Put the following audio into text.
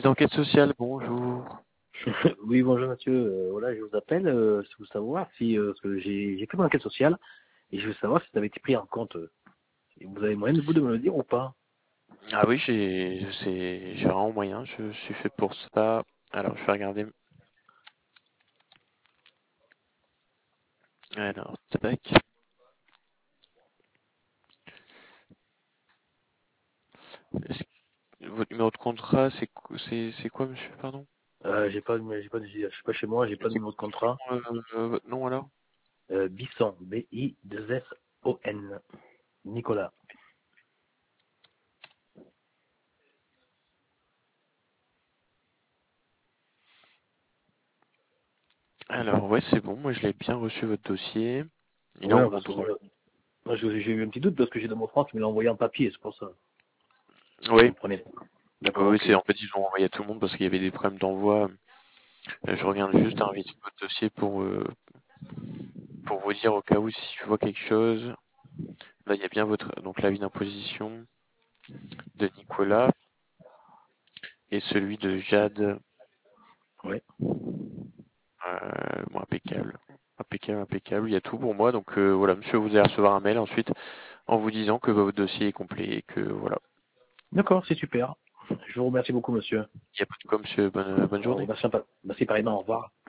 d'enquête sociale, bonjour. Oui, bonjour monsieur. Voilà, je vous appelle si vous savoir si parce que j'ai fait mon enquête sociale et je veux savoir si ça avait été pris en compte. Et vous avez moyen de vous de me le dire ou pas? Ah oui, j'ai vraiment moyen, je suis fait pour ça. Alors, je vais regarder. Alors, tac. Est-ce Votre numéro de contrat, c'est quoi, monsieur, pardon? Je suis pas chez moi, j'ai pas de C'est numéro de contrat. votre nom alors? Bisson, B-I-2-S-O-N, Nicolas. Alors, ouais, c'est bon, moi je l'ai bien reçu votre dossier. Il est en Ouais, parce que contrôle. voilà, moi, j'ai eu un petit doute parce que j'ai de mon France qui me l'a envoyé en papier, c'est pour ça. Vous Oui, comprenez pas. D'accord, oui, ok. c'est en fait ils l'ont envoyé à tout le monde parce qu'il y avait des problèmes d'envoi. Je regarde juste un vite votre dossier pour vous dire au cas où si je vois quelque chose. Là, il y a bien votre donc l'avis d'imposition de Nicolas et celui de Jade. Ouais. Bon, impeccable. Impeccable, impeccable. Il y a tout pour moi. Donc voilà, monsieur, vous allez recevoir un mail ensuite en vous disant que votre dossier est complet et que voilà. D'accord, c'est super. Je vous remercie beaucoup, monsieur. Il n'y a pas de quoi, monsieur. Bonne journée. Merci, merci pareillement, au revoir.